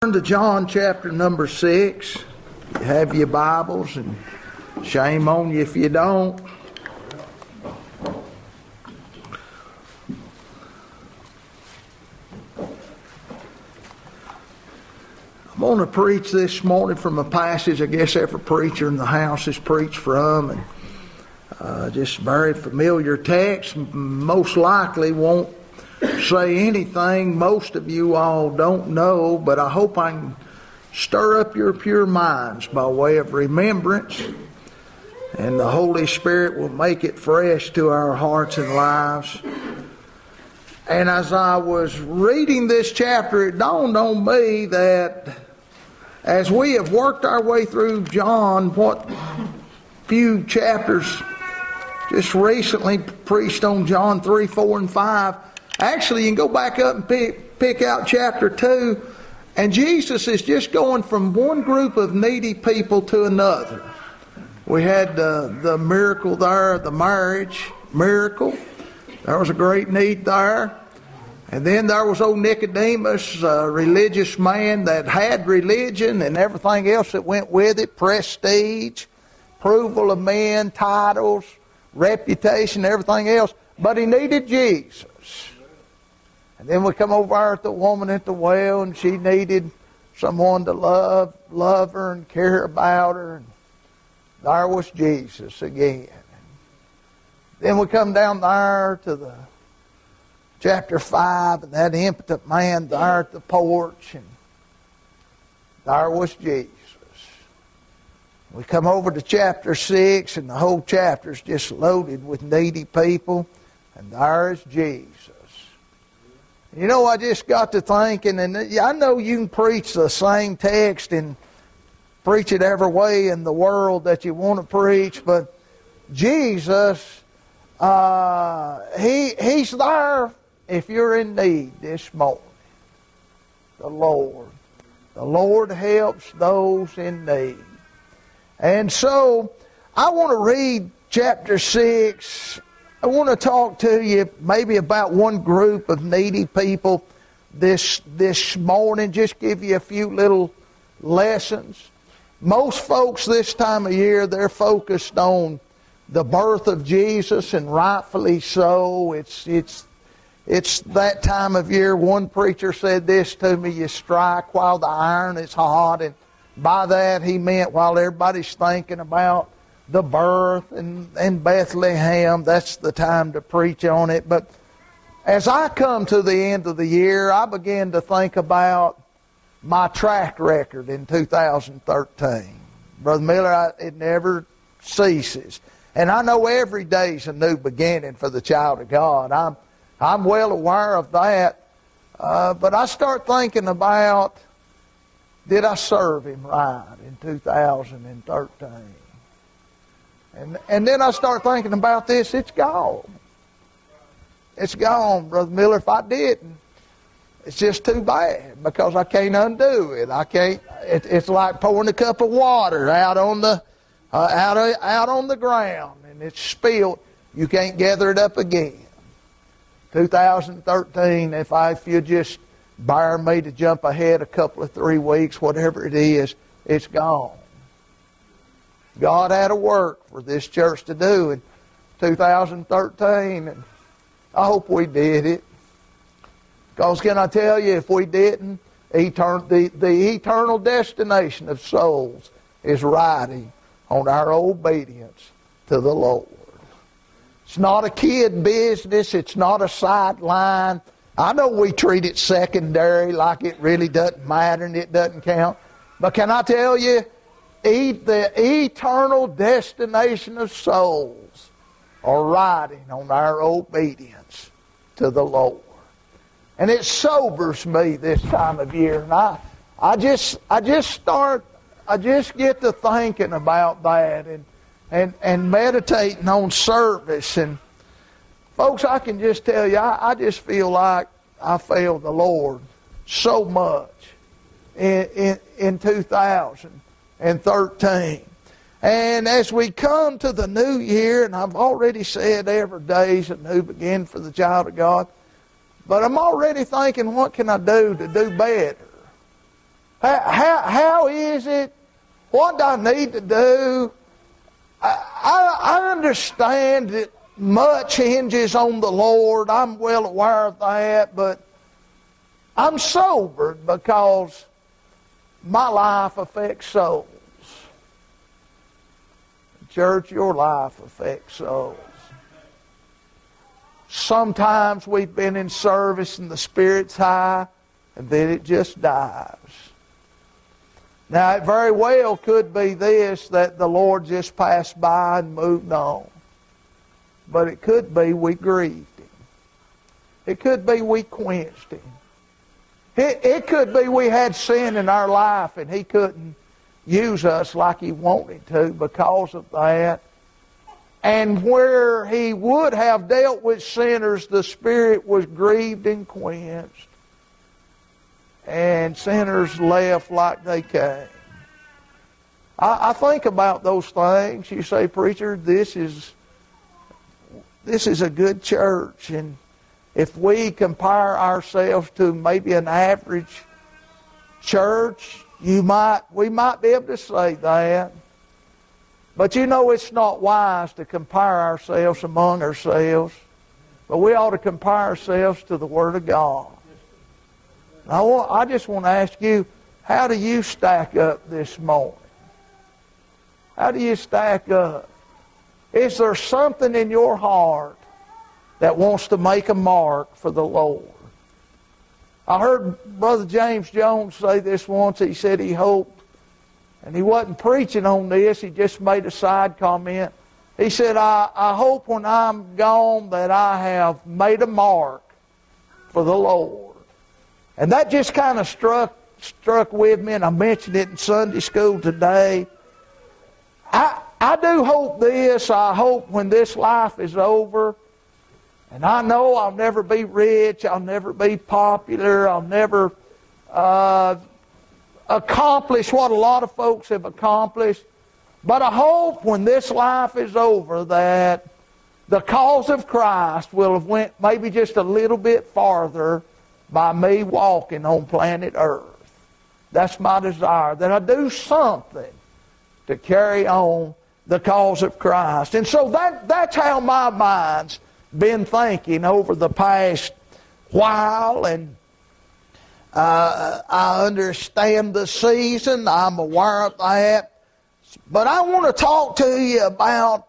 turn to John chapter number 6. You have your Bibles, and shame on you if you don't. I'm going to preach this morning from a passage I guess every preacher in the house has preached from, and just very familiar text. Most likely won't say anything most of you all don't know, but I hope I can stir up your pure minds by way of remembrance, and the Holy Spirit will make it fresh to our hearts and lives. And as I was reading this chapter, it dawned on me that as we have worked our way through John, what few chapters just recently preached on John 3, 4, and 5, actually, you can go back up and pick out chapter 2, and Jesus is just going from one group of needy people to another. We had the miracle there, the marriage miracle. There was a great need there. And then there was old Nicodemus, a religious man that had religion and everything else that went with it, prestige, approval of men, titles, reputation, everything else. But he needed Jesus. And then we come over there at the woman at the well, and she needed someone to love her and care about her. And there was Jesus again. Then we come down there to the chapter 5, and that impotent man there at the porch, and there was Jesus. We come over to chapter 6, and the whole chapter is just loaded with needy people, and there is Jesus. You know, I just got to thinking, and I know you can preach the same text and preach it every way in the world that you want to preach, but Jesus, He's there if you're in need this morning. The Lord helps those in need. And so, I want to read chapter 6. I want to talk to you maybe about one group of needy people this morning. Just give you a few little lessons. Most folks this time of year, they're focused on the birth of Jesus, and rightfully so. It's that time of year. One preacher said this to me: you strike while the iron is hot. And by that he meant while everybody's thinking about the birth and Bethlehem, that's the time to preach on it. But as I come to the end of the year, I begin to think about my track record in 2013. Brother Miller, it never ceases. And I know every day's a new beginning for the child of God. I'm well aware of that. But I start thinking about, did I serve Him right in 2013? And then I start thinking about this. It's gone. It's gone, Brother Miller. If I didn't, it's just too bad, because I can't undo it. I can't. It's like pouring a cup of water out on the out on the ground, and it's spilled. You can't gather it up again. 2013. If you just bear me to jump ahead a couple of 3 weeks, whatever it is, it's gone. God had a work for this church to do in 2013, and I hope we did it. Because can I tell you, if we didn't, the eternal destination of souls is riding on our obedience to the Lord. It's not a kid business. It's not a sideline. I know we treat it secondary, like it really doesn't matter and it doesn't count. But can I tell you, the eternal destination of souls are riding on our obedience to the Lord. And it sobers me this time of year. And I just get to thinking about that and meditating on service. And folks, I can just tell you, I just feel like I failed the Lord so much in 2013. And as we come to the new year, and I've already said every day's a new beginning for the child of God, but I'm already thinking, what can I do to do better? How is it? What do I need to do? I understand that much hinges on the Lord. I'm well aware of that, but I'm sobered because my life affects souls. Church, your life affects souls. Sometimes we've been in service and the Spirit's high, and then it just dies. Now, it very well could be this, that the Lord just passed by and moved on. But it could be we grieved Him. It could be we quenched Him. It could be we had sin in our life and He couldn't use us like He wanted to because of that. And where He would have dealt with sinners, the Spirit was grieved and quenched. And sinners left like they came. I think about those things. You say, preacher, this is a good church. And if we compare ourselves to maybe an average church, we might be able to say that. But you know it's not wise to compare ourselves among ourselves. But we ought to compare ourselves to the Word of God. I just want to ask you, how do you stack up this morning? How do you stack up? Is there something in your heart that wants to make a mark for the Lord? I heard Brother James Jones say this once. He said he hoped, and he wasn't preaching on this, he just made a side comment. He said, I hope when I'm gone that I have made a mark for the Lord. And that just kind of struck with me, and I mentioned it in Sunday school today. I do hope this. I hope when this life is over, and I know I'll never be rich, I'll never be popular, I'll never accomplish what a lot of folks have accomplished. But I hope when this life is over that the cause of Christ will have went maybe just a little bit farther by me walking on planet Earth. That's my desire, that I do something to carry on the cause of Christ. And so that's how my mind's been thinking over the past while. And I understand the season. I'm aware of that. But I want to talk to you about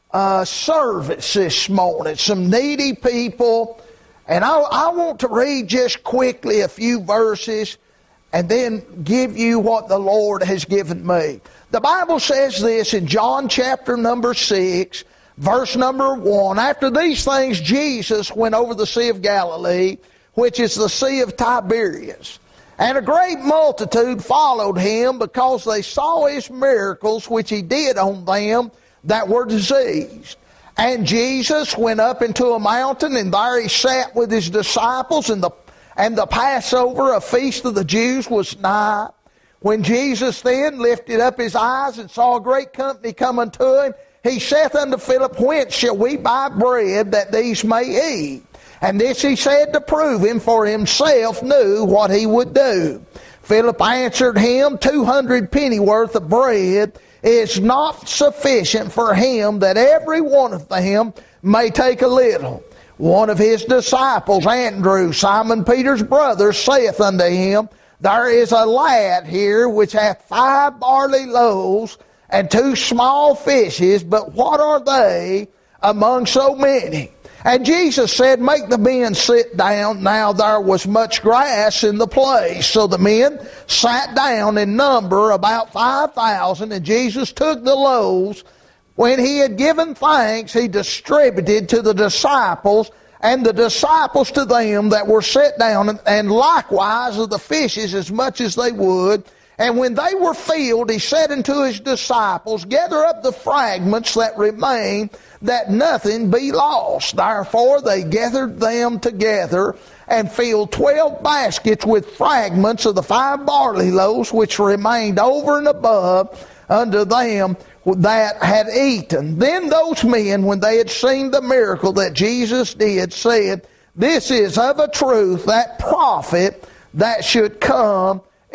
service this morning. Some needy people. And I want to read just quickly a few verses and then give you what the Lord has given me. The Bible says this in John chapter number 6, verse number 1. After these things, Jesus went over the Sea of Galilee, which is the Sea of Tiberias. And a great multitude followed Him because they saw His miracles which He did on them that were diseased. And Jesus went up into a mountain, and there He sat with His disciples, and the Passover, a feast of the Jews, was nigh. When Jesus then lifted up His eyes and saw a great company come unto Him, He saith unto Philip, Whence shall we buy bread that these may eat? And this He said to prove Him, for Himself knew what He would do. Philip answered Him, 200 pennyworth of bread is not sufficient for him, that every one of them may take a little. One of His disciples, Andrew, Simon Peter's brother, saith unto Him, There is a lad here which hath 5 barley loaves and 2 small fishes, but what are they among so many? And Jesus said, Make the men sit down. Now there was much grass in the place. So the men sat down in number about 5,000. And Jesus took the loaves. When He had given thanks, He distributed to the disciples, and the disciples to them that were set down, and likewise of the fishes as much as they would. And when they were filled, He said unto His disciples, Gather up the fragments that remain, that nothing be lost. Therefore they gathered them together, and filled 12 baskets with fragments of the 5 barley loaves, which remained over and above unto them that had eaten. Then those men, when they had seen the miracle that Jesus did, said, This is of a truth that prophet that should come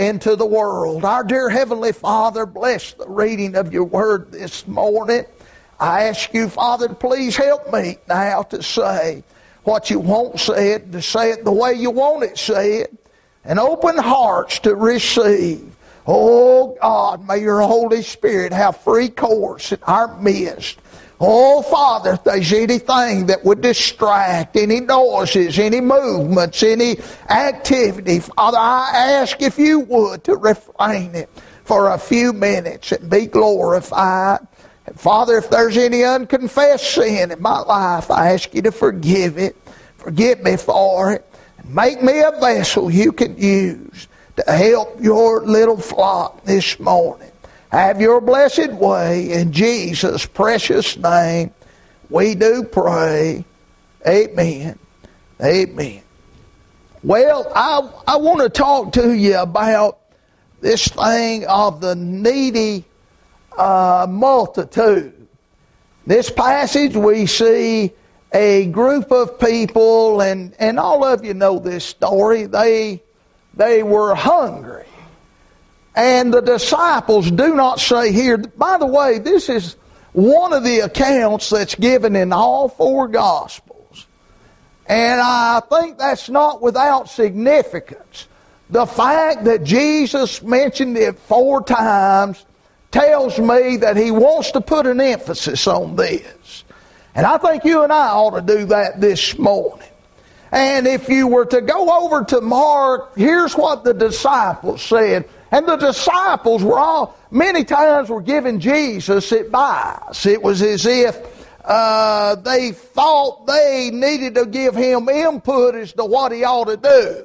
into the world. Our dear Heavenly Father, bless the reading of your word this morning. I ask you, Father, to please help me now to say what you want said, to say it the way you want it said, and open hearts to receive. Oh God, may your Holy Spirit have free course in our midst. Oh Father, if there's anything that would distract, any noises, any movements, any activity, Father, I ask if you would to refrain it for a few minutes and be glorified. And Father, if there's any unconfessed sin in my life, I ask you to forgive it. Forgive me for it. And make me a vessel you can use to help your little flock this morning. Have your blessed way. In Jesus' precious name, we do pray. Amen. Amen. Well, I want to talk to you about this thing of the needy multitude. This passage we see a group of people, and all of you know this story. They were hungry. And the disciples do not say here, by the way, this is one of the accounts that's given in all four Gospels. And I think that's not without significance. The fact that Jesus mentioned it 4 times tells me that he wants to put an emphasis on this. And I think you and I ought to do that this morning. And if you were to go over to Mark, here's what the disciples said. And the disciples many times were giving Jesus advice. It was as if they thought they needed to give him input as to what he ought to do.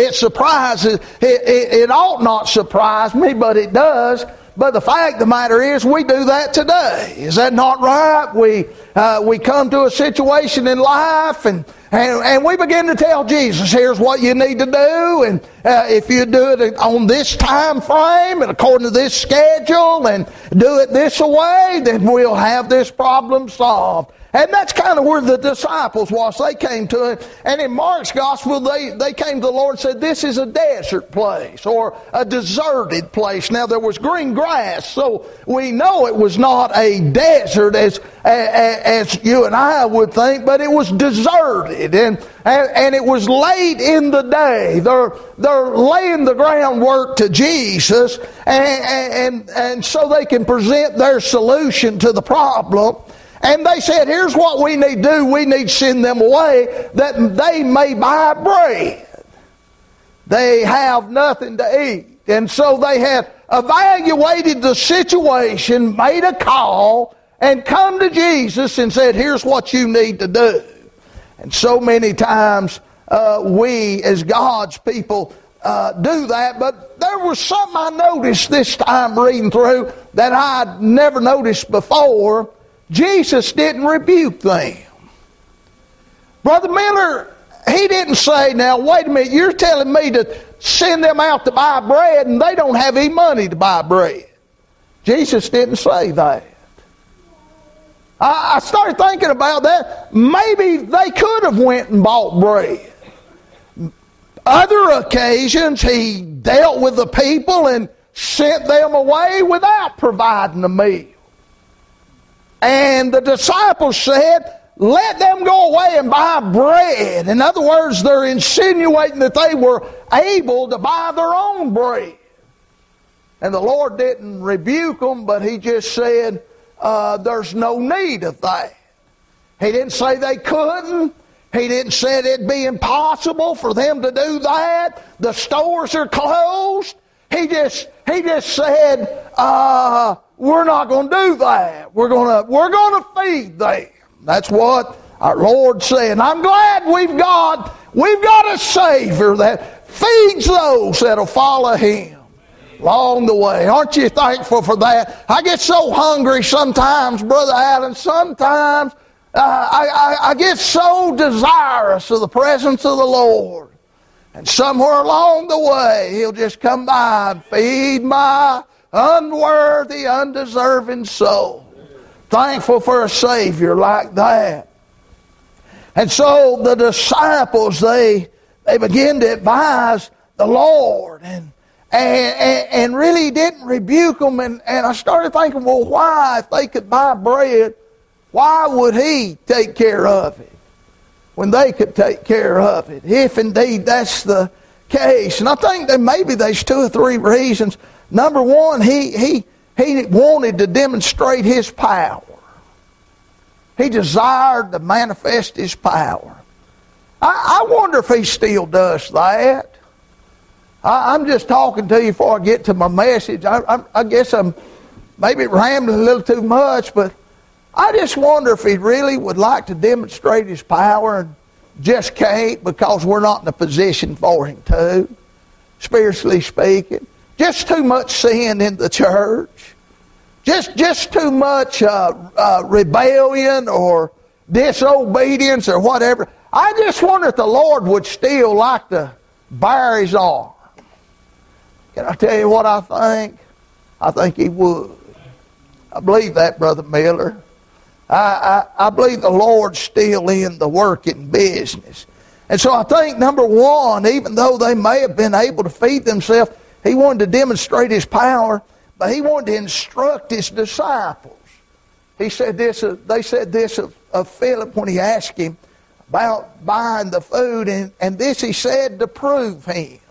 It ought not surprise me, but it does. But the fact of the matter is, we do that today. Is that not right? We come to a situation in life and we begin to tell Jesus, here's what you need to do, and if you do it on this time frame and according to this schedule and do it this way, then we'll have this problem solved. And that's kind of where the disciples was. They came to him, and in Mark's gospel, they came to the Lord and said, this is a desert place or a deserted place. Now, there was green grass, so we know it was not a desert as you and I would think, but it was deserted, and it was late in the day. They're laying the groundwork to Jesus, and so they can present their solution to the problem. And they said, here's what we need to do. We need to send them away that they may buy bread. They have nothing to eat. And so they had evaluated the situation, made a call, and come to Jesus and said, here's what you need to do. And so many times we as God's people do that. But there was something I noticed this time reading through that I'd never noticed before. Jesus didn't rebuke them. Brother Miller, he didn't say, now wait a minute, you're telling me to send them out to buy bread and they don't have any money to buy bread. Jesus didn't say that. I started thinking about that. Maybe they could have went and bought bread. Other occasions he dealt with the people and sent them away without providing a meal. And the disciples said, let them go away and buy bread. In other words, they're insinuating that they were able to buy their own bread. And the Lord didn't rebuke them, but he just said, there's no need of that. He didn't say they couldn't. He didn't say it'd be impossible for them to do that. The stores are closed. He just said, we're not going to do that. We're going to feed them. That's what our Lord said. And I'm glad we've got a Savior that feeds those that'll follow Him along the way. Aren't you thankful for that? I get so hungry sometimes, Brother Allen. Sometimes I get so desirous of the presence of the Lord. And somewhere along the way, He'll just come by and feed my unworthy, undeserving soul. Thankful for a Savior like that. And so the disciples, they begin to advise the Lord. And really didn't rebuke them. And I started thinking, well, why, if they could buy bread, why would he take care of it when they could take care of it, if indeed that's the case? And I think that maybe there's 2 or 3 reasons. Number one, he wanted to demonstrate his power. He desired to manifest his power. I wonder if he still does that. I'm just talking to you before I get to my message. I guess I'm maybe rambling a little too much, but I just wonder if he really would like to demonstrate his power and just can't because we're not in a position for him to, spiritually speaking. Just too much sin in the church. Just too much rebellion or disobedience or whatever. I just wonder if the Lord would still like to bear his arm. Can I tell you what I think? I think he would. I believe that, Brother Miller. I believe the Lord's still in the working business. And so I think, number one, even though they may have been able to feed themselves, he wanted to demonstrate his power, but he wanted to instruct his disciples. He said this. They said this of Philip when he asked him about buying the food, and this he said to prove him.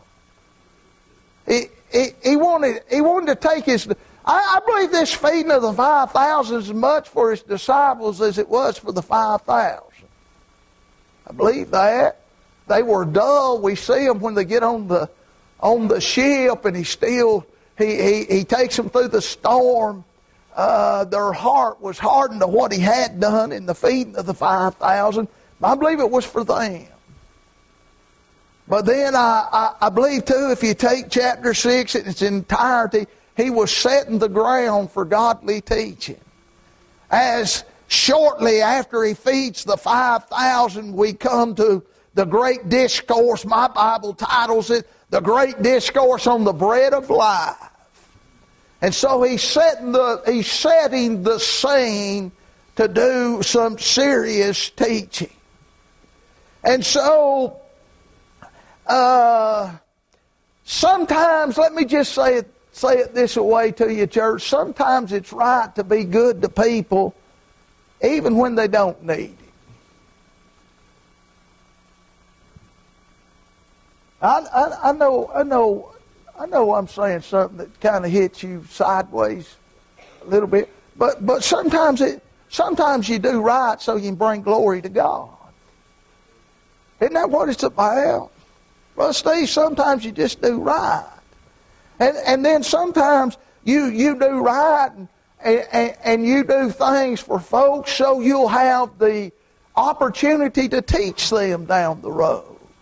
He wanted to take his. I believe this feeding of the 5,000 is as much for his disciples as it was for the 5,000. I believe that. They were dull. We see them when they get on the ship, and he takes them through the storm. Their heart was hardened to what he had done in the feeding of the 5,000. I believe it was for them. But then I believe too, if you take chapter 6 in its entirety, he was setting the ground for godly teaching. As shortly after he feeds the 5,000, we come to the great discourse. My Bible titles it, The Great Discourse on the Bread of Life. And so he's setting the scene to do some serious teaching. And so, sometimes, let me just say it this way to you, church. Sometimes it's right to be good to people even when they don't need it. I know I'm saying something that kind of hits you sideways a little bit, but sometimes you do right so you can bring glory to God. Isn't that what it's about? Well, Steve, sometimes you just do right. And then sometimes you do right and you do things for folks so you'll have the opportunity to teach them down the road.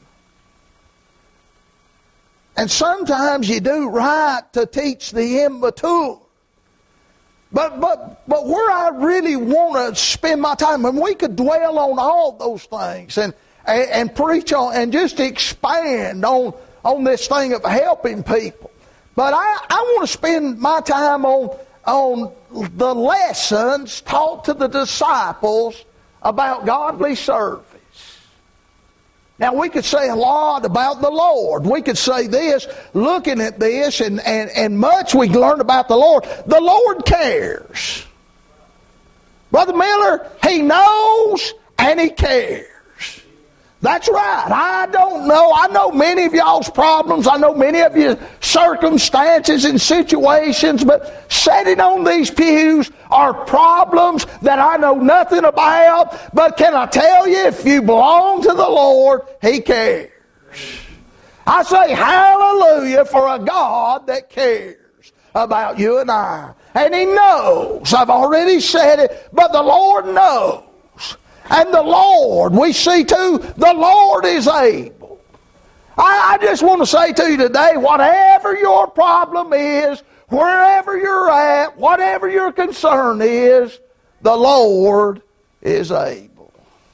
And sometimes you do right to teach the immature. But where I really want to spend my time, and we could dwell on all those things and preach on and just expand on this thing of helping people. But I want to spend my time on the lessons taught to the disciples about godly service. Now, we could say a lot about the Lord. We could say this, looking at this, and much we learned about the Lord. The Lord cares. Brother Miller, He knows and He cares. That's right. I don't know. I know many of y'all's problems. I know many of your circumstances and situations, but sitting on these pews are problems that I know nothing about. But can I tell you, if you belong to the Lord, He cares. I say hallelujah for a God that cares about you and I. And He knows. I've already said it, but the Lord knows. And the Lord, we see too, the Lord is able. I just want to say to you today, whatever your problem is, wherever you're at, whatever your concern is, the Lord is able.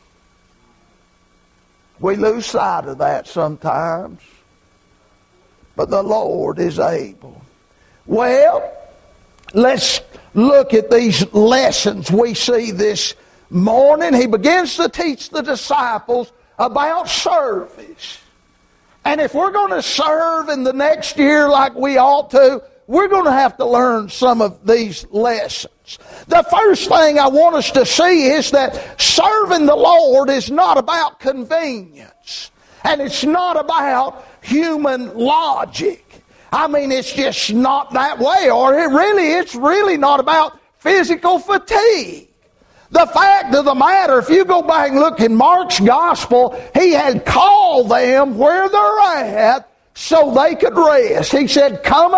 We lose sight of that sometimes, but the Lord is able. Well, let's look at these lessons we see this morning. He begins to teach the disciples about service. And if we're going to serve in the next year like we ought to, we're going to have to learn some of these lessons. The first thing I want us to see is that serving the Lord is not about convenience. And it's not about human logic. I mean, it's just not that way. Or it's really not about physical fatigue. The fact of the matter, if you go back and look in Mark's gospel, he had called them where they're at so they could rest. He said, come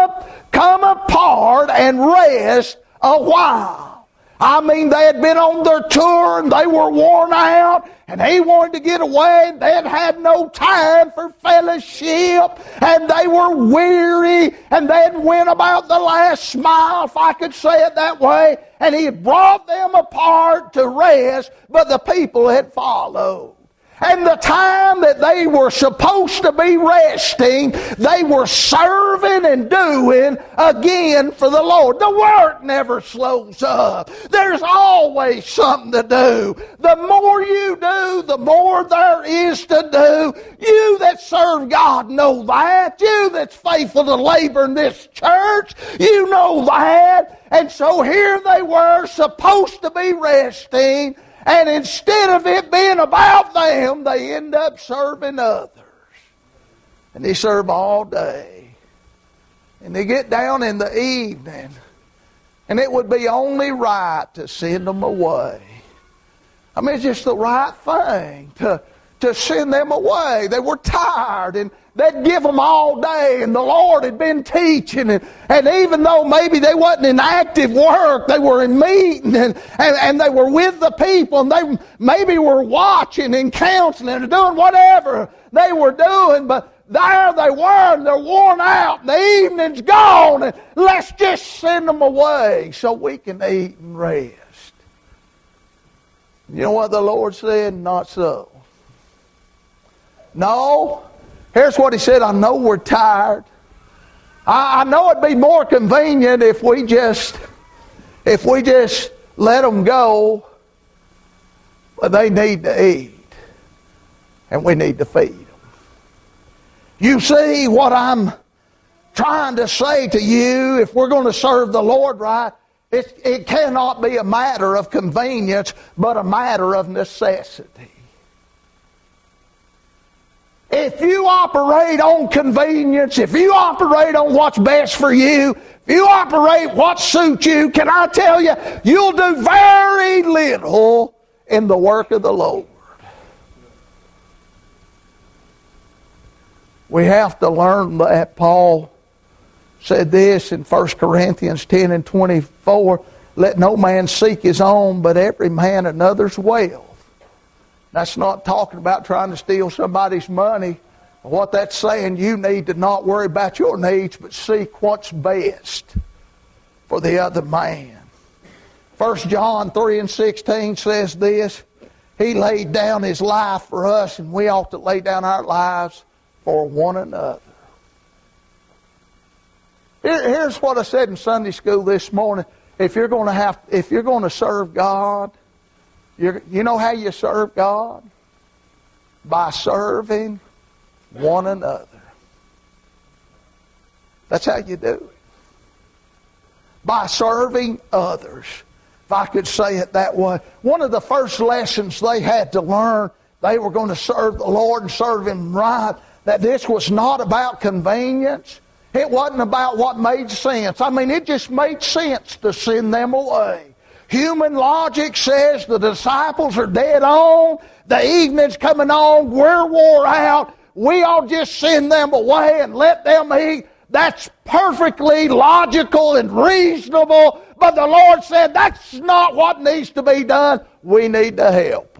apart and rest a while. I mean, they had been on their tour and they were worn out, and he wanted to get away. They had no time for fellowship, and they were weary, and they had went about the last mile, if I could say it that way, and he had brought them apart to rest, but the people had followed. And the time that they were supposed to be resting, they were serving and doing again for the Lord. The work never slows up. There's always something to do. The more you do, the more there is to do. You that serve God know that. You that's faithful to labor in this church, you know that. And so here they were supposed to be resting, and instead of it being about them, they end up serving others. And they serve all day. And they get down in the evening, and it would be only right to send them away. I mean, it's just the right thing to send them away. They were tired, and they'd give them all day, and the Lord had been teaching, and even though maybe they wasn't in active work, they were in meeting, and they were with the people, and they maybe were watching and counseling and doing whatever they were doing, but there they were, and they're worn out, and the evening's gone, and let's just send them away so we can eat and rest. You know what the Lord said? Not so. No. Here's what he said. I know we're tired. I know it'd be more convenient if we just let them go. But they need to eat. And we need to feed them. You see what I'm trying to say to you? If we're going to serve the Lord right, it cannot be a matter of convenience, but a matter of necessity. If you operate on convenience, if you operate on what's best for you, if you operate what suits you, can I tell you, you'll do very little in the work of the Lord. We have to learn that. Paul said this in 1 Corinthians 10 and 24, let no man seek his own, but every man another's wealth. That's not talking about trying to steal somebody's money. What that's saying, you need to not worry about your needs, but seek what's best for the other man. 1 John 3 and 16 says this, he laid down his life for us, and we ought to lay down our lives for one another. Here's what I said in Sunday school this morning. If you're going to serve God, you know how you serve God? By serving one another. That's how you do it. By serving others. If I could say it that way. One of the first lessons they had to learn, they were going to serve the Lord and serve Him right, that this was not about convenience. It wasn't about what made sense. I mean, it just made sense to send them away. Human logic says the disciples are dead on, the evening's coming on, we're wore out, we ought just send them away and let them eat. That's perfectly logical and reasonable, but the Lord said that's not what needs to be done. We need to help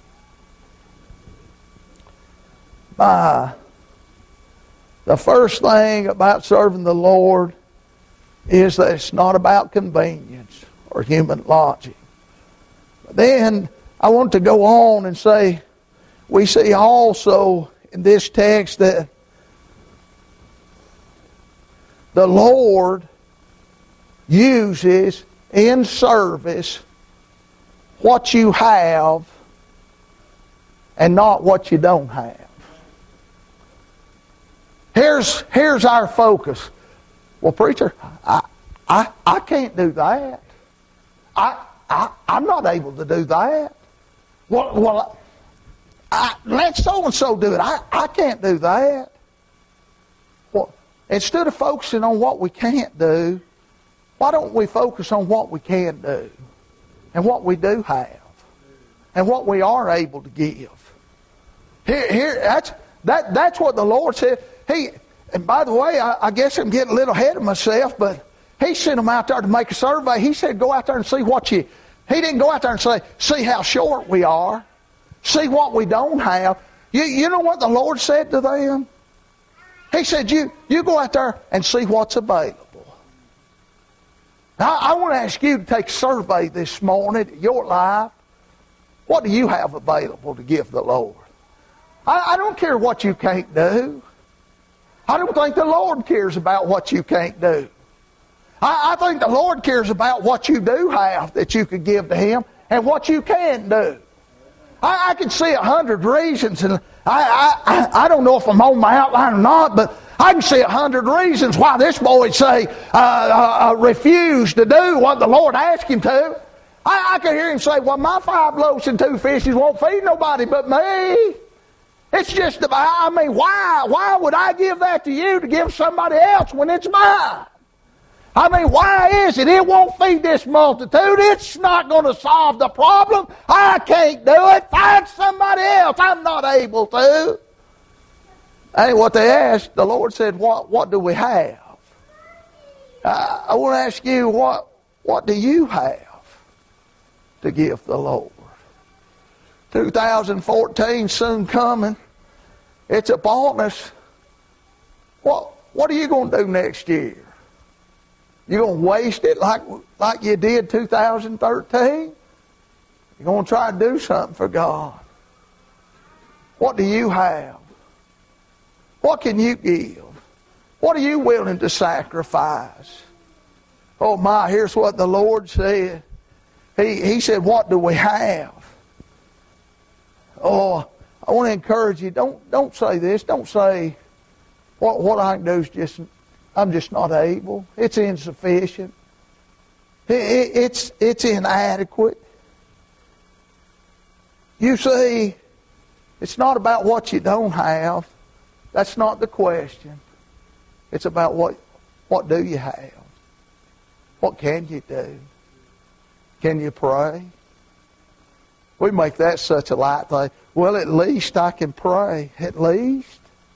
them. The first thing about serving the Lord is that it's not about convenience or human logic. But then I want to go on and say, we see also in this text that the Lord uses in service what you have and not what you don't have. Here's our focus. Well, preacher, I can't do that. I'm not able to do that. Well, let so-and-so do it. I can't do that. Well, instead of focusing on what we can't do, why don't we focus on what we can do and what we do have and what we are able to give? That's what the Lord said. And by the way, I guess I'm getting a little ahead of myself, but He sent them out there to make a survey. He said, go out there and see what you... He didn't go out there and say, see how short we are. See what we don't have. You know what the Lord said to them? He said, you go out there and see what's available. Now, I want to ask you to take a survey this morning of your life. What do you have available to give the Lord? I don't care what you can't do. I don't think the Lord cares about what you can't do. I think the Lord cares about what you do have that you could give to Him and what you can do. I can see 100 reasons, and I don't know if I'm on my outline or not, but I can see 100 reasons why this boy say refuse to do what the Lord asked him to. I can hear him say, well, my 5 loaves and 2 fishes won't feed nobody but me. It's just about, why would I give that to you to give somebody else when it's mine? Why is it? It won't feed this multitude. It's not going to solve the problem. I can't do it. Find somebody else. I'm not able to. Ain't what they asked. The Lord said, what do we have? I want to ask you, what do you have to give the Lord? 2014 soon coming. It's upon us. What are you going to do next year? You going to waste it like you did 2013? You're going to try to do something for God. What do you have? What can you give? What are you willing to sacrifice? Oh my, here's what the Lord said. He said, what do we have? Oh, I want to encourage you, don't say this. Don't say, what I can do is I'm just not able. It's insufficient. It's inadequate. You see, it's not about what you don't have. That's not the question. It's about what do you have? What can you do? Can you pray? We make that such a light thing. Well, at least I can pray. At least.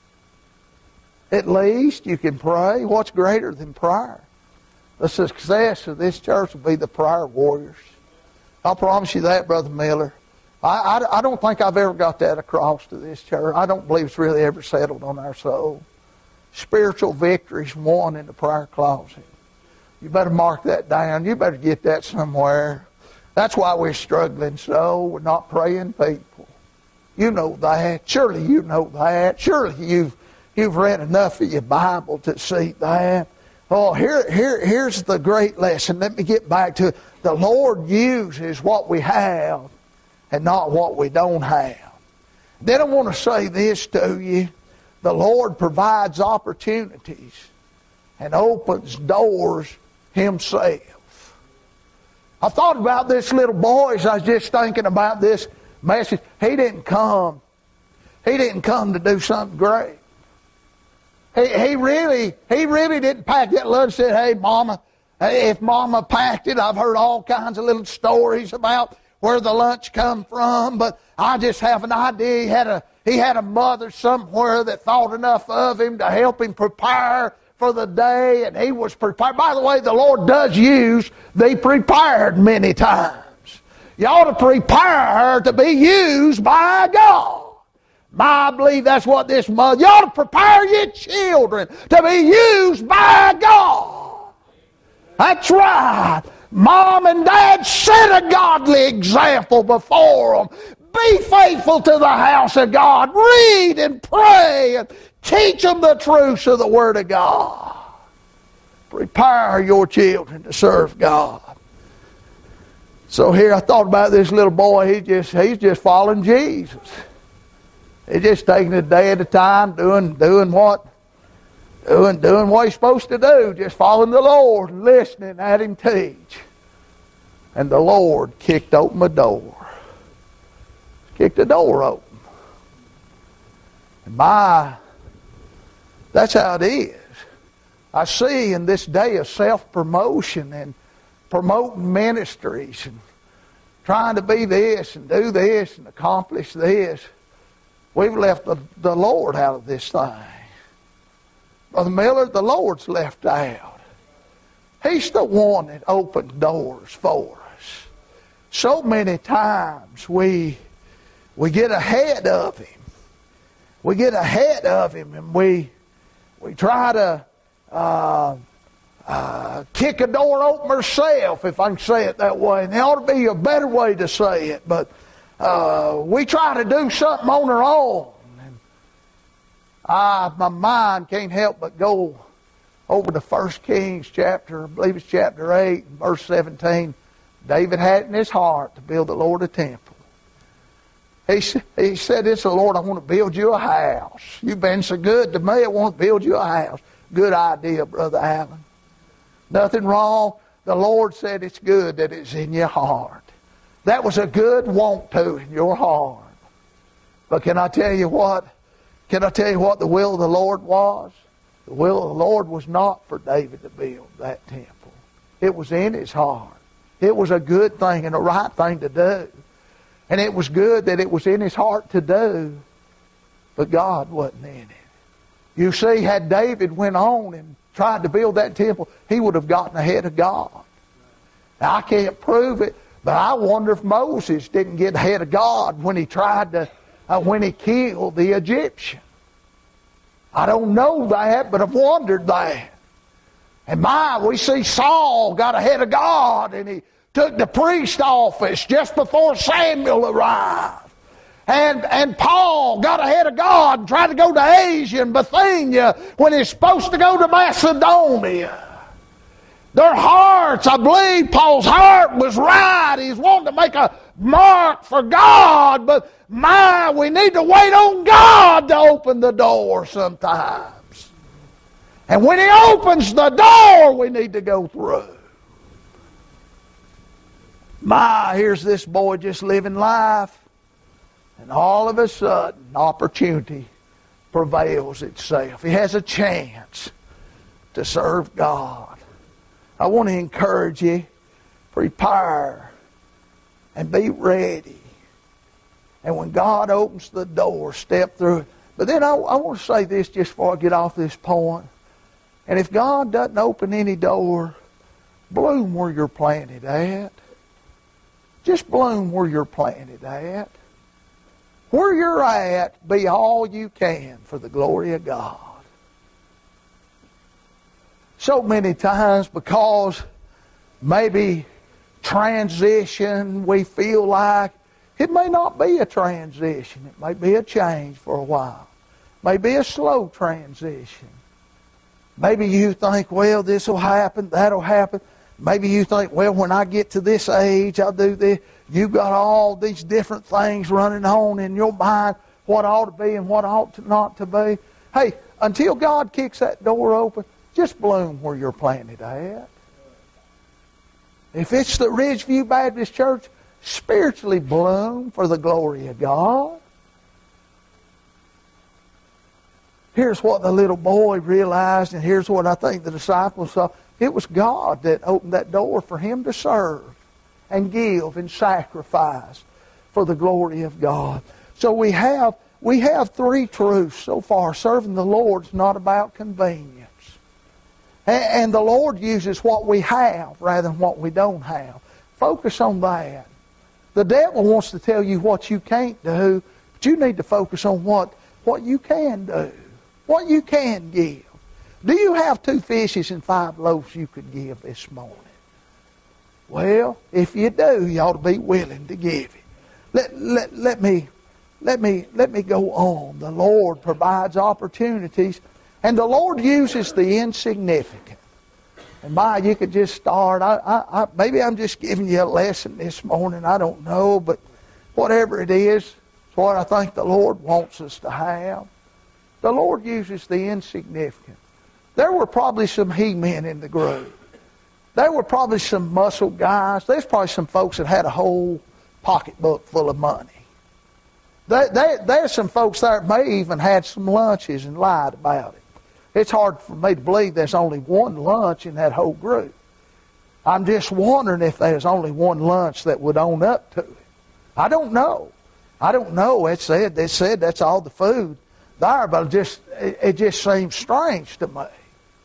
At least you can pray. What's greater than prayer? The success of this church will be the prayer warriors. I'll promise you that, Brother Miller. I don't think I've ever got that across to this church. I don't believe it's really ever settled on our soul. Spiritual victories won in the prayer closet. You better mark that down. You better get that somewhere. That's why we're struggling so. We're not praying people. You know that. Surely you know that. Surely you've read enough of your Bible to see that. Oh, here's the great lesson. Let me get back to it. The Lord uses what we have and not what we don't have. Then I want to say this to you. The Lord provides opportunities and opens doors Himself. I thought about this little boy as I was just thinking about this message. He didn't come to do something great. He really didn't pack that lunch and say, hey, Mama, if Mama packed it, I've heard all kinds of little stories about where the lunch come from, but I just have an idea. He had a mother somewhere that thought enough of him to help him prepare for the day, and he was prepared. By the way, the Lord does use the prepared many times. You ought to prepare to be used by God. I believe that's what this mother, you ought to prepare your children to be used by God. That's right. Mom and Dad, set a godly example before them. Be faithful to the house of God. Read and pray and teach them the truths of the Word of God. Prepare your children to serve God. So here I thought about this little boy. He's just following Jesus. He's just taking it a day at a time, doing what doing what he's supposed to do, just following the Lord, listening at him teach. And the Lord kicked open the door. Kicked the door open. And that's how it is. I see in this day of self-promotion and promoting ministries and trying to be this and do this and accomplish this, we've left the Lord out of this thing. Brother Miller, the Lord's left out. He's the one that opened doors for us. So many times we get ahead of Him. We get ahead of Him and we try to kick a door open ourselves, if I can say it that way. And there ought to be a better way to say it. But we try to do something on our own. And my mind can't help but go over to 1 Kings chapter, I believe it's chapter 8, verse 17. David had it in his heart to build the Lord a temple. He said this, Lord, I want to build you a house. You've been so good to me, I want to build you a house. Good idea, Brother Allen. Nothing wrong. The Lord said it's good that it's in your heart. That was a good want to in your heart. But can I tell you what? Can I tell you what the will of the Lord was? The will of the Lord was not for David to build that temple. It was in his heart. It was a good thing and a right thing to do. And it was good that it was in his heart to do. But God wasn't in it. You see, had David went on and tried to build that temple, he would have gotten ahead of God. Now, I can't prove it, but I wonder if Moses didn't get ahead of God when he tried to, when he killed the Egyptian. I don't know that, but I've wondered that. And we see Saul got ahead of God and he took the priest office just before Samuel arrived. And Paul got ahead of God and tried to go to Asia and Bithynia when he's supposed to go to Macedonia. Their hearts, I believe Paul's heart was right. He's wanting to make a mark for God, but we need to wait on God to open the door sometimes. And when He opens the door, we need to go through. Here's this boy just living life. And all of a sudden, opportunity prevails itself. He has a chance to serve God. I want to encourage you, prepare and be ready. And when God opens the door, step through it. But then I want to say this just before I get off this point. And if God doesn't open any door, bloom where you're planted at. Just bloom where you're planted at. Where you're at, be all you can for the glory of God. So many times, because maybe transition, we feel like it may not be a transition. It may be a change for a while. It may be a slow transition. Maybe you think, well, this will happen, that'll happen. Maybe you think, well, when I get to this age, I'll do this. You've got all these different things running on in your mind, what ought to be and what ought to not to be. Hey, until God kicks that door open, just bloom where you're planted at. If it's the Ridgeview Baptist Church, spiritually bloom for the glory of God. Here's what the little boy realized, and here's what I think the disciples saw. It was God that opened that door for him to serve and give and sacrifice for the glory of God. So we have three truths so far. Serving the Lord is not about convenience. And the Lord uses what we have rather than what we don't have. Focus on that. The devil wants to tell you what you can't do, but you need to focus on what you can do, what you can give. Do you have 2 fishes and 5 loaves you could give this morning? Well, if you do, you ought to be willing to give it. Let me go on. The Lord provides opportunities, and the Lord uses the insignificant. And you could just start. Maybe I'm just giving you a lesson this morning. I don't know, but whatever it is, it's what I think the Lord wants us to have. The Lord uses the insignificant. there were probably some he-men in the group. There were probably some muscle guys. There's probably some folks that had a whole pocketbook full of money. There's some folks there that may even had some lunches and lied about it. It's hard for me to believe there's only one lunch in that whole group. I'm just wondering if there's only one lunch that would own up to it. I don't know. I don't know. They said that's all the food there, but it just seems strange to me.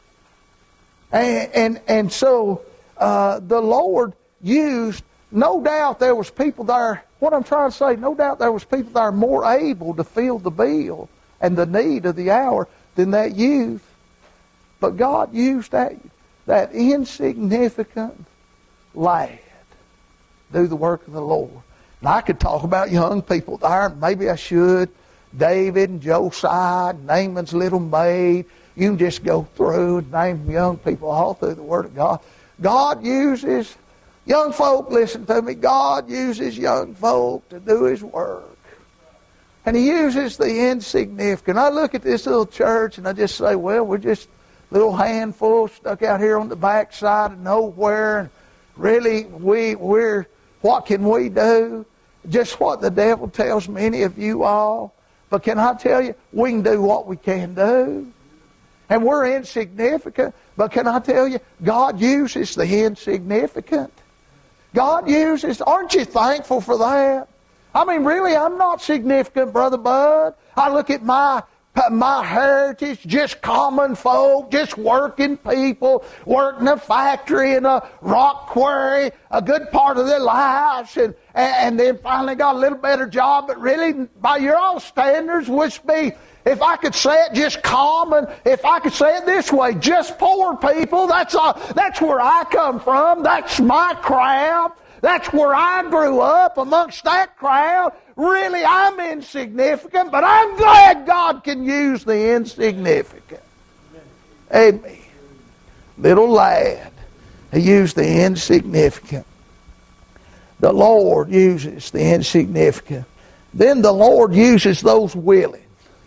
And so the Lord used, no doubt there was people there, what I'm trying to say, no doubt there was people there more able to fill the bill and the need of the hour than that youth. But God used that insignificant lad do the work of the Lord. And I could talk about young people there, maybe I should. David and Josiah, Naaman's little maid. You can just go through and name young people all through the Word of God. God uses young folk, listen to me, God uses young folk to do His work. And He uses the insignificant. I look at this little church and I just say, well, we're just a little handful stuck out here on the backside of nowhere. And really, we're what can we do? Just what the devil tells many of you all. But can I tell you, we can do what we can do. And we're insignificant. But can I tell you, God uses the insignificant. God uses, aren't you thankful for that? I mean, really, I'm not significant, Brother Bud. I look at my heritage, just common folk, just working people, working a factory in a rock quarry, a good part of their lives, and then finally got a little better job. But really, by your own standards, would be, if I could say it, just common. If I could say it this way, just poor people. That's where I come from. That's my crowd. That's where I grew up, amongst that crowd. Really, I'm insignificant, but I'm glad God can use the insignificant. Amen. Little lad, He used the insignificant. The Lord uses the insignificant. Then the Lord uses those willing.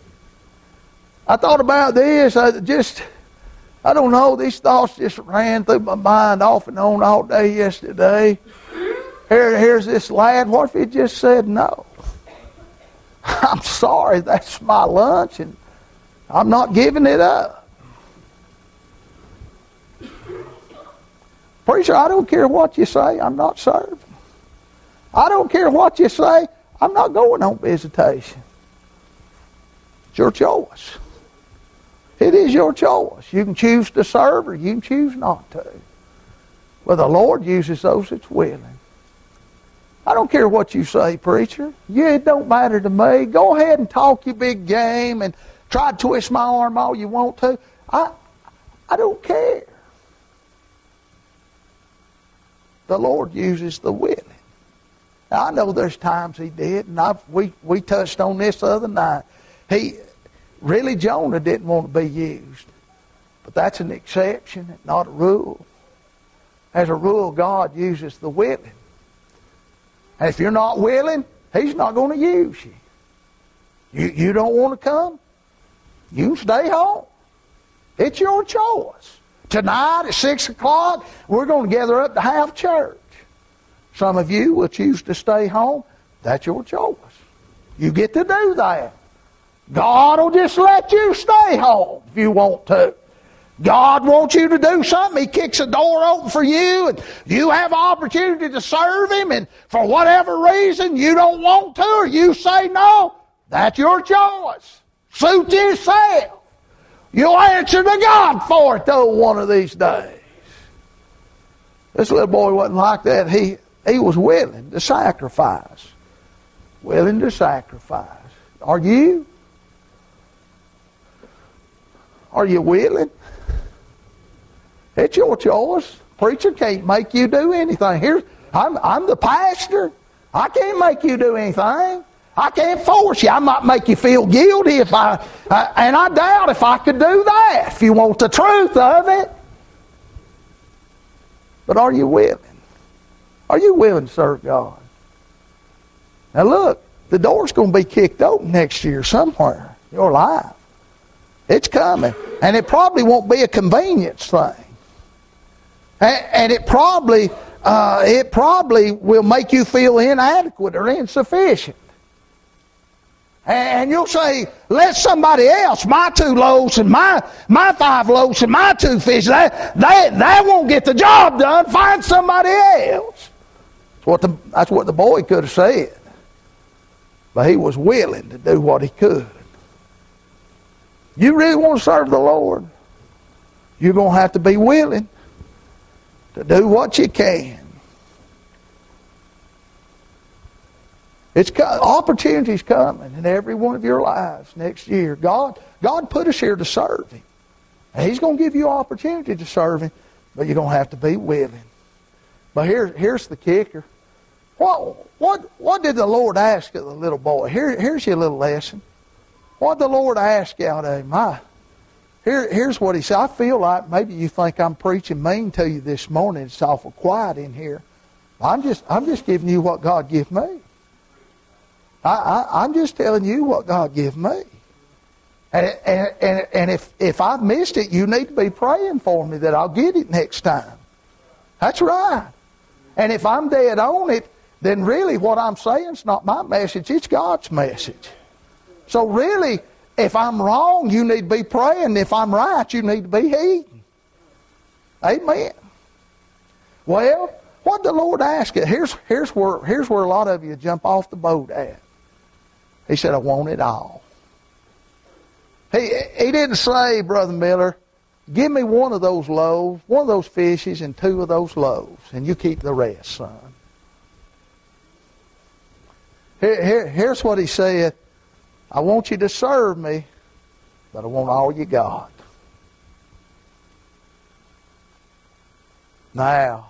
I thought about this. I don't know, these thoughts just ran through my mind off and on all day yesterday. Here's this lad. What if he just said no? I'm sorry, that's my lunch, and I'm not giving it up. Preacher, I don't care what you say, I'm not serving. I don't care what you say, I'm not going on visitation. It's your choice. It is your choice. You can choose to serve or you can choose not to. Well, the Lord uses those that's willing. I don't care what you say, preacher. It don't matter to me. Go ahead and talk your big game and try to twist my arm all you want to. I don't care. The Lord uses the willing. Now, I know there's times He did, and we touched on this the other night. Jonah didn't want to be used. But that's an exception, not a rule. As a rule, God uses the willing. And if you're not willing, He's not going to use you. You don't want to come? You can stay home. It's your choice. Tonight at 6 o'clock, we're going to gather up to have church. Some of you will choose to stay home. That's your choice. You get to do that. God will just let you stay home if you want to. God wants you to do something. He kicks a door open for you, and you have an opportunity to serve Him, and for whatever reason you don't want to, or you say no, that's your choice. Suit yourself. You'll answer to God for it, though, one of these days. This little boy wasn't like that. He was willing to sacrifice. Willing to sacrifice. Are you? Are you willing? It's your choice. Preacher can't make you do anything. I'm the pastor. I can't make you do anything. I can't force you. I might make you feel guilty and I doubt if I could do that, if you want the truth of it. But are you willing? Are you willing to serve God? Now look, the door's going to be kicked open next year somewhere in your life. It's coming. And it probably won't be a convenience thing. And it probably will make you feel inadequate or insufficient. And you'll say, let somebody else, my 2 loaves and my 5 loaves and my 2 fish, that won't get the job done. Find somebody else. That's what the boy could have said. But he was willing to do what he could. You really want to serve the Lord, you're going to have to be willing to do what you can. Opportunity's coming in every one of your lives next year. God put us here to serve Him. And He's going to give you opportunity to serve Him, but you're going to have to be willing. But here's the kicker. What did the Lord ask of the little boy? Here's your little lesson. What did the Lord ask out of him? Here's what He said. I feel like maybe you think I'm preaching mean to you this morning. It's awful quiet in here. I'm just giving you what God gave me. I'm just telling you what God gave me. And if I've missed it, you need to be praying for me that I'll get it next time. That's right. And if I'm dead on it, then really what I'm saying is not my message, it's God's message. So really, if I'm wrong, you need to be praying. If I'm right, you need to be heeding. Amen. Well, what did the Lord ask you? Here's where a lot of you jump off the boat at. He said, I want it all. He didn't say, Brother Miller, give me 1 of those loaves, 1 of those fishes, and 2 of those loaves, and you keep the rest, son. Here's what He said. I want you to serve me, but I want all you got. Now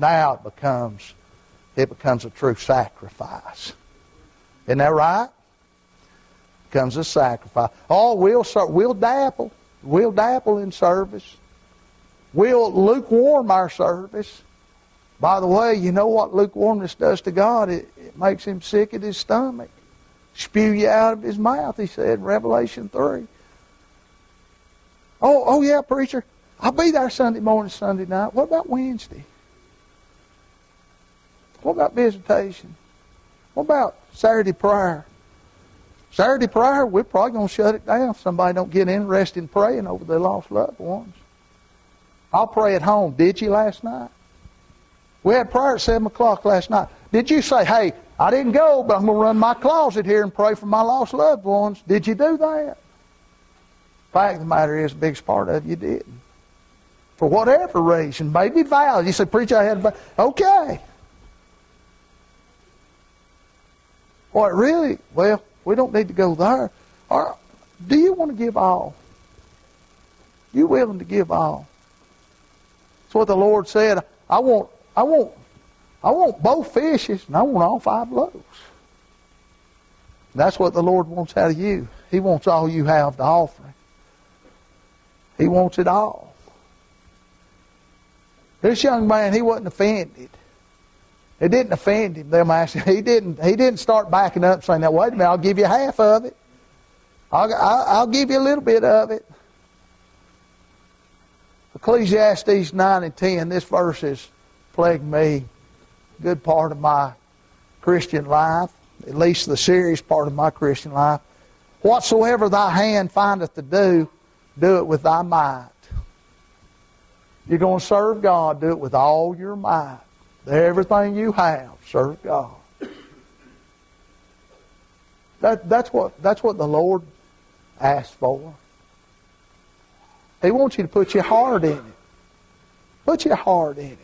it becomes a true sacrifice. Isn't that right? It becomes a sacrifice. Oh, we'll dabble. We'll dabble in service. We'll lukewarm our service. By the way, you know what lukewarmness does to God? It makes Him sick at His stomach. Spew you out of His mouth, He said in Revelation 3. Oh yeah, preacher. I'll be there Sunday morning, Sunday night. What about Wednesday? What about visitation? What about Saturday prayer? Saturday prayer, we're probably going to shut it down if somebody don't get interested in praying over their lost loved ones. I'll pray at home. Did you last night? We had prayer at 7 o'clock last night. Did you say, hey, I didn't go, but I'm going to run my closet here and pray for my lost loved ones? Did you do that? The fact of the matter is, the biggest part of you didn't. For whatever reason, maybe valid. You say, preacher, I had a okay. What really? Well, we don't need to go there. Or, do you want to give all? You willing to give all? That's what the Lord said. I want both fishes and I want all 5 loaves. That's what the Lord wants out of you. He wants all you have to offer Him. He wants it all. This young man, he wasn't offended. It didn't offend him. He didn't start backing up and saying, now wait a minute, I'll give you half of it. I'll give you a little bit of it. Ecclesiastes 9 and 10, this verse has plagued me a good part of my Christian life, at least the serious part of my Christian life. Whatsoever thy hand findeth to do, do it with thy might. You're going to serve God, do it with all your might. Everything you have, serve God. That's what the Lord asks for. He wants you to put your heart in it. Put your heart in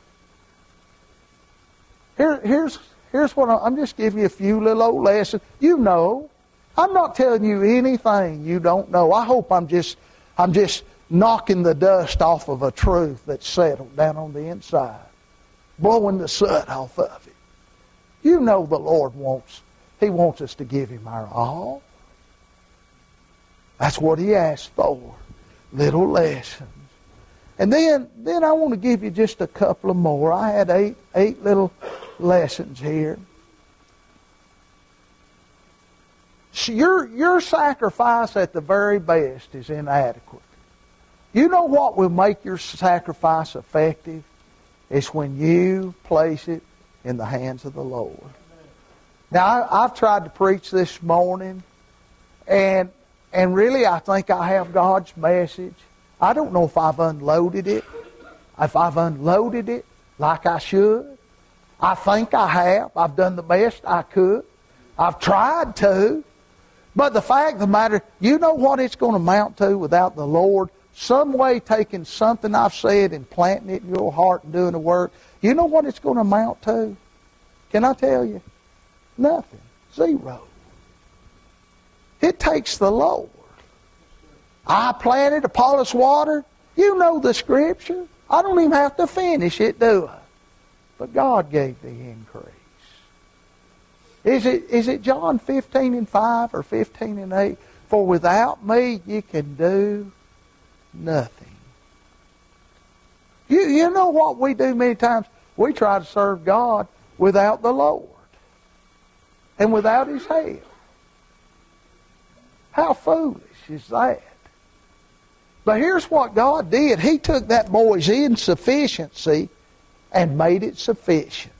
it. Here's what I'm just giving you a few little old lessons. You know, I'm not telling you anything you don't know. I hope I'm just knocking the dust off of a truth that's settled down on the inside, blowing the soot off of it. You know the Lord wants us to give Him our all. That's what He asked for. Little lessons. And then I want to give you just a couple of more. I had eight little lessons here. Your sacrifice at the very best is inadequate. You know what will make your sacrifice effective? It's when you place it in the hands of the Lord. Now, I've tried to preach this morning, and really I think I have God's message. I don't know if I've unloaded it. If I've unloaded it like I should. I think I have. I've done the best I could. I've tried to. But the fact of the matter, you know what it's going to amount to without the Lord? Some way taking something I've said and planting it in your heart and doing the work. You know what it's going to amount to? Can I tell you? Nothing. Zero. It takes the Lord. I planted, Apollos watered. You know the Scripture. I don't even have to finish it, do I? But God gave the increase. Is it John 15:5 or 15:8? For without me you can do nothing. You know what we do many times? We try to serve God without the Lord and without His help. How foolish is that? But here's what God did. He took that boy's insufficiency and made it sufficient.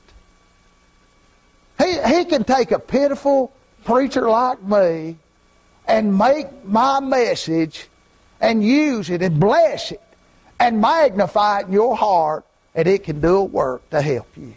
He can take a pitiful preacher like me and make my message and use it and bless it and magnify it in your heart, and it can do a work to help you.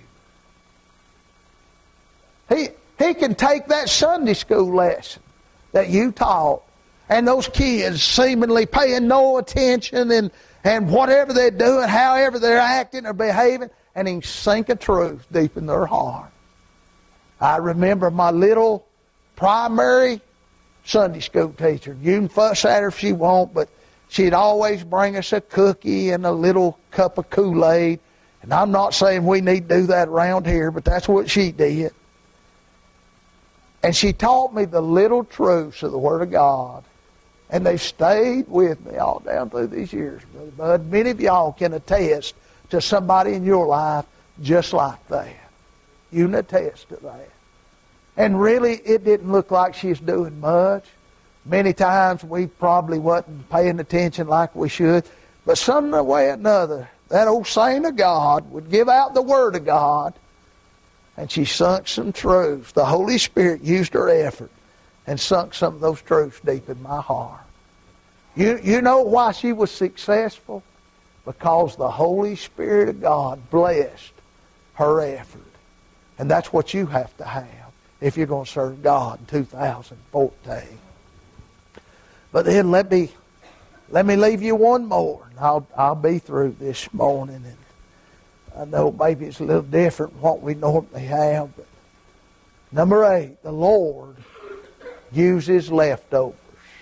He can take that Sunday school lesson that you taught and those kids seemingly paying no attention and whatever they're doing, however they're acting or behaving, and He can sink a truth deep in their heart. I remember my little primary Sunday school teacher. You can fuss at her if she won't, but she'd always bring us a cookie and a little cup of Kool-Aid. And I'm not saying we need to do that around here, but that's what she did. And she taught me the little truths of the Word of God. And they've stayed with me all down through these years, Brother Bud. Many of y'all can attest to somebody in your life just like that. You can attest to that. And really, it didn't look like she's doing much. Many times we probably wasn't paying attention like we should. But some way or another, that old saint of God would give out the Word of God, and she sunk some truths. The Holy Spirit used her effort and sunk some of those truths deep in my heart. You know why she was successful? Because the Holy Spirit of God blessed her effort. And that's what you have to have if you're going to serve God in 2014. But then let me leave you one more, and I'll be through this morning. And I know maybe it's a little different from what we normally have. But number 8, the Lord uses leftovers.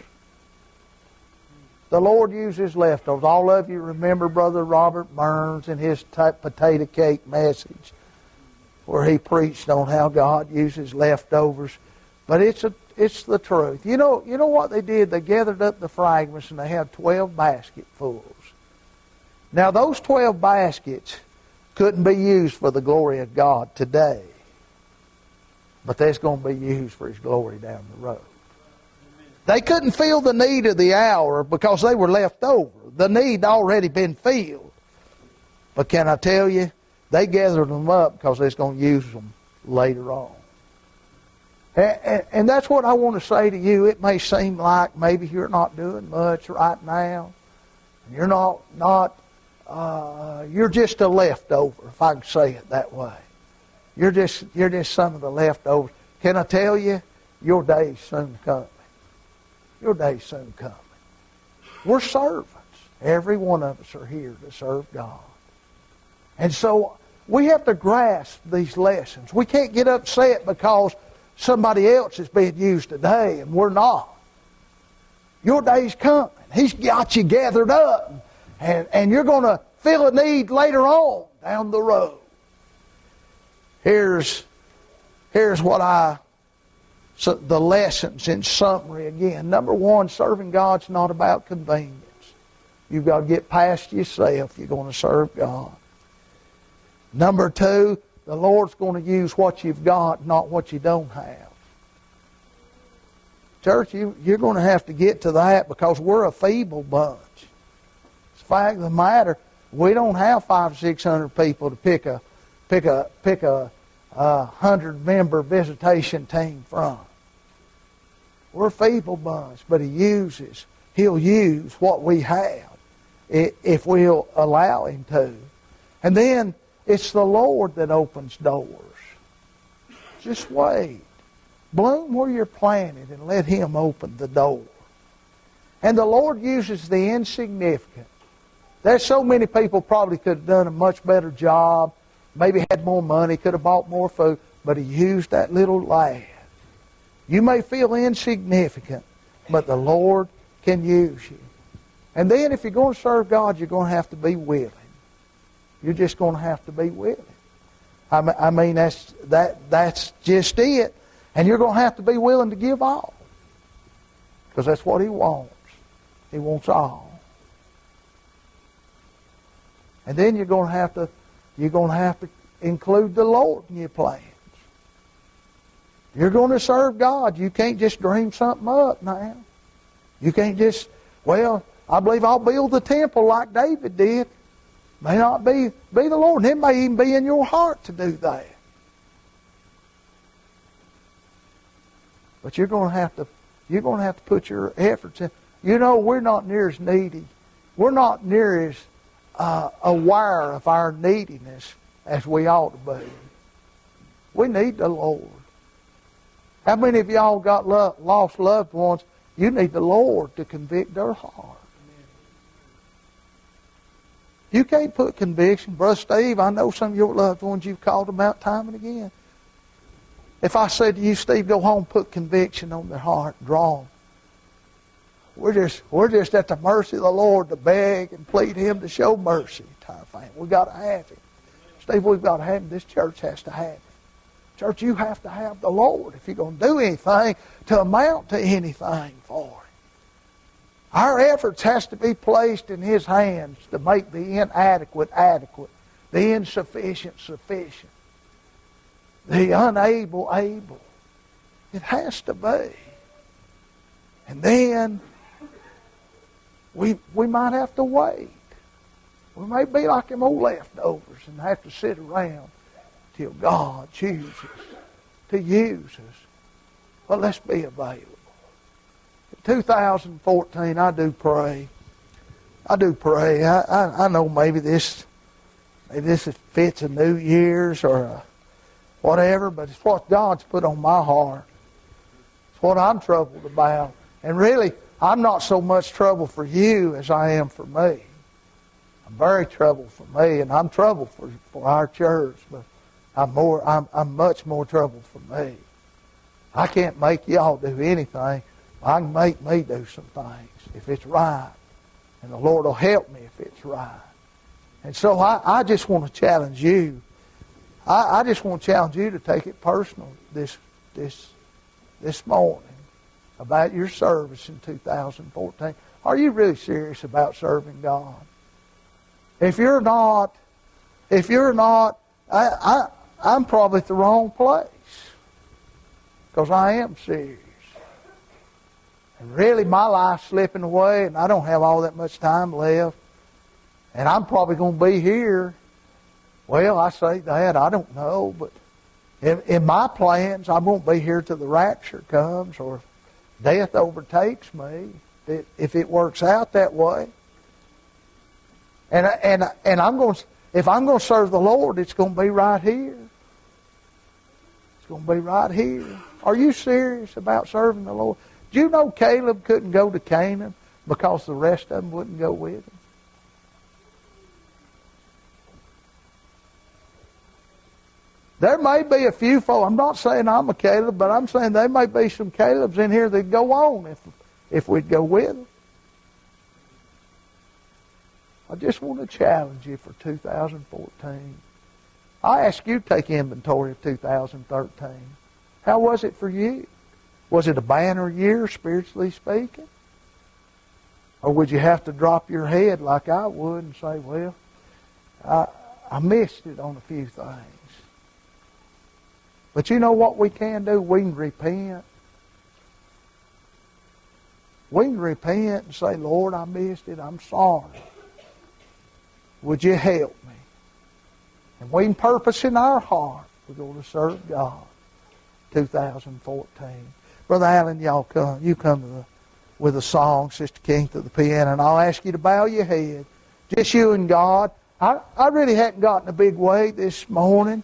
The Lord uses leftovers. All of you remember Brother Robert Burns and his potato cake message, where he preached on how God uses leftovers. But it's the truth. You know what they did? They gathered up the fragments and they had 12 basketfuls. Now those 12 baskets couldn't be used for the glory of God today. But that's going to be used for His glory down the road. They couldn't fill the need of the hour because they were left over. The need had already been filled. But can I tell you, they gathered them up because they're going to use them later on. And that's what I want to say to you. It may seem like maybe you're not doing much right now. You're you're just a leftover, if I can say it that way. You're just some of the leftovers. Can I tell you, your day's soon coming. Your day's soon coming. We're servants. Every one of us are here to serve God. And so we have to grasp these lessons. We can't get upset because somebody else is being used today and we're not. Your day's coming. He's got you gathered up. And you're going to fill a need later on down the road. Here's what the lessons in summary again. Number 1, serving God's not about convenience. You've got to get past yourself if you're going to serve God. Number 2, the Lord's going to use what you've got, not what you don't have. Church, you're going to have to get to that because we're a feeble bunch. It's the fact of the matter, we don't have 500 or 600 people to pick a 100-member visitation team from. We're a feeble bunch, but He'll use what we have if we'll allow Him to. And then it's the Lord that opens doors. Just wait. Bloom where you're planted and let Him open the door. And the Lord uses the insignificant. There's so many people probably could have done a much better job, maybe had more money, could have bought more food, but He used that little lad. You may feel insignificant, but the Lord can use you. And then if you're going to serve God, you're going to have to be willing. You're just going to have to be willing. I mean, that's just it. And you're going to have to be willing to give all. Because that's what He wants. He wants all. And then you're going to have to include the Lord in your plans. You're going to serve God. You can't just dream something up now. You can't just, well, I believe I'll build the temple like David did. May not be the Lord. And it may even be in your heart to do that. But you're going to have to put your efforts in. You know, we're not near as needy. We're not near as aware of our neediness as we ought to be. We need the Lord. How many of y'all got lost loved ones? You need the Lord to convict their heart. You can't put conviction. Brother Steve, I know some of your loved ones, you've called them out time and again. If I said to you, Steve, go home, put conviction on their heart, draw them. We're just at the mercy of the Lord to beg and plead Him to show mercy. We've got to have Him. Steve, we've got to have Him. This church has to have Him. Church, you have to have the Lord if you're going to do anything to amount to anything for Him. Our efforts has to be placed in His hands to make the inadequate adequate, the insufficient sufficient, the unable able. It has to be. And then we might have to wait. We may be like them old leftovers and have to sit around till God chooses to use us. But let's be available. In 2014, I do pray. I know maybe this fits a New Year's or whatever, but it's what God's put on my heart. It's what I'm troubled about. And really, I'm not so much troubled for you as I am for me. I'm very troubled for me, and I'm troubled for our church, but I'm much more troubled for me. I can't make y'all do anything. I can make me do some things if it's right. And the Lord will help me if it's right. And so I just want to challenge you. I just want to challenge you to take it personal this morning about your service in 2014. Are you really serious about serving God? If you're not, I'm probably at the wrong place. Because I am serious. And really my life's slipping away and I don't have all that much time left. And I'm probably going to be here. Well, I say that, I don't know. But in my plans, I won't be here till the rapture comes or death overtakes me. If it works out that way. And if I'm going to serve the Lord, it's going to be right here. It's going to be right here. Are you serious about serving the Lord? Do you know Caleb couldn't go to Canaan because the rest of them wouldn't go with him? There may be a few folks. I'm not saying I'm a Caleb, but I'm saying there may be some Calebs in here that go on if we'd go with them. I just want to challenge you for 2014. I ask you to take inventory of 2013. How was it for you? Was it a banner year, spiritually speaking? Or would you have to drop your head like I would and say, well, I missed it on a few things. But you know what we can do? We can repent. We can repent and say, Lord, I missed it. I'm sorry. Would you help me? And we can purpose in our heart we're going to serve God. 2014. Brother Allen, y'all come. You come with a song, Sister King, to the piano, and I'll ask you to bow your head. Just you and God. I really hadn't gotten a big way this morning.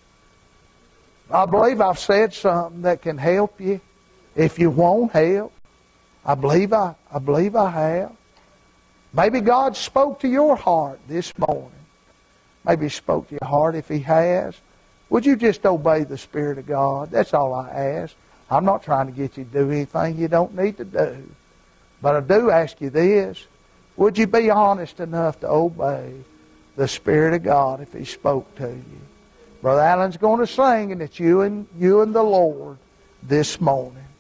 I believe I've said something that can help you if you want help. I believe I have. Maybe God spoke to your heart this morning. Maybe He spoke to your heart. If He has, would you just obey the Spirit of God? That's all I ask. I'm not trying to get you to do anything you don't need to do. But I do ask you this. Would you be honest enough to obey the Spirit of God if He spoke to you? Brother Allen's going to sing, and it's you and the Lord this morning.